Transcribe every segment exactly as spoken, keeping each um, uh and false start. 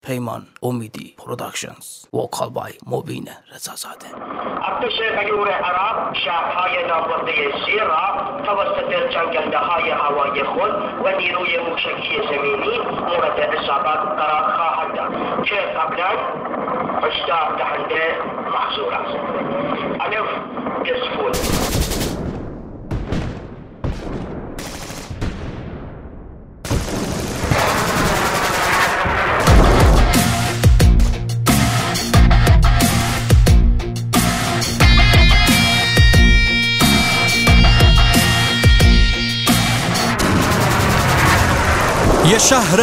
پیمان امیدی پروداکشنز، وکال بای مبین رضازاده. ارتش غیور عراق شهرهای نابرده سیر را توسط جنگنده‌های هوایی خود و نیروی موشکی زمینی مورد اصابت قرار خواهد داد که قبلا هشدار دهنده محظور است. الف گسفول. یه شهر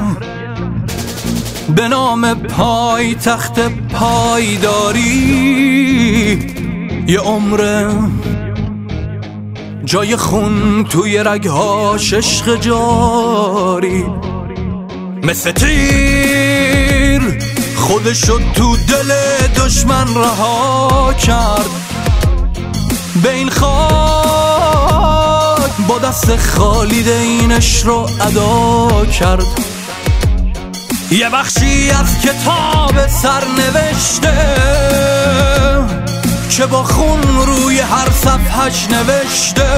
به نام پای تخت پایداری، یه عمر جای خون توی رگهاش عشق جاری، مثل تیر خودشو تو دل دشمن رها کرد، به این خاک با دست خالی دینش رو ادا کرد. یه بخشی از کتاب سرنوشته که با خون روی هر صفحش نوشته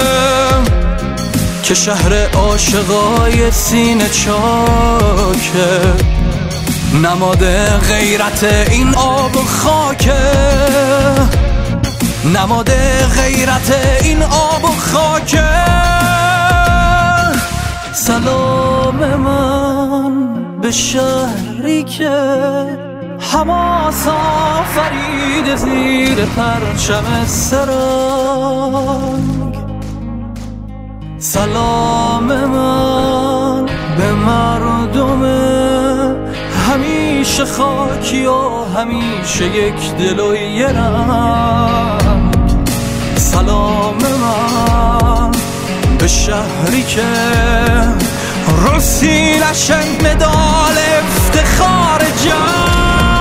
که شهر عاشقای سینه چاکه، نماد غیرت این آب و خاکه، نماد غیرت این آب و خاکه. سلام من به شهری که حماس آفرید زیر پرچم سرنگ، سلام من به مردم همیشه خاکی و همیشه یک دل و یه رنگ، سلام من به شهری که رسیلش مدال افتخار جنگ.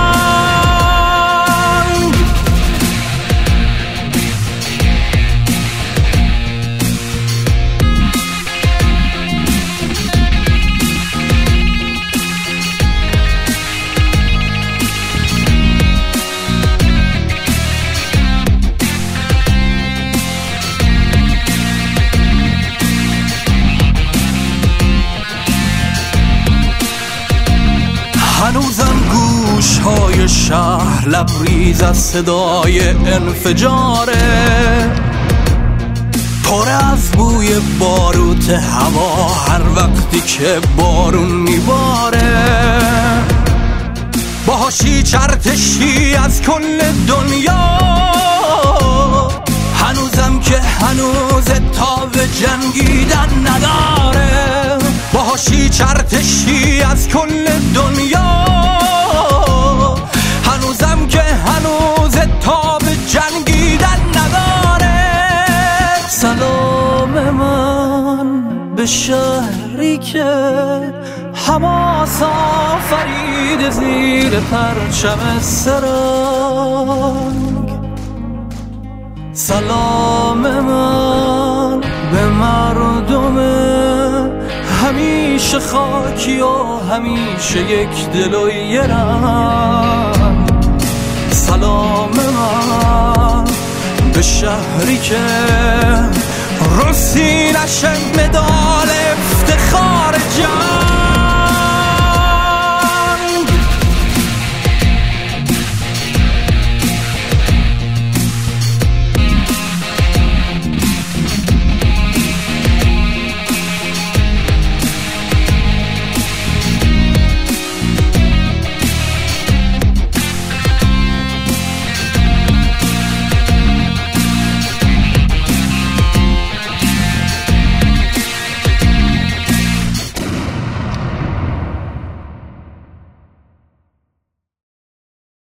هنوزم گوش های شهر لبریز از صدای انفجاره، پر از بوی باروت هوا هر وقتی که بارون میباره، باهاشی چرتشی از کل دنیا، هنوزم که هنوز تاب جنگیدن نداره، باهاشی چرتشی از کل دنیا، هنوزم که هنوز تاب جنگیدن نداره. سلام من به شهری که حماس آفرید زیر پرچم سرنگ، سلام من به مردم همیشه خاکی و همیشه یک دل و یه رنگ، سلام من به شهری که رسیلش مدال افتخار جنگ.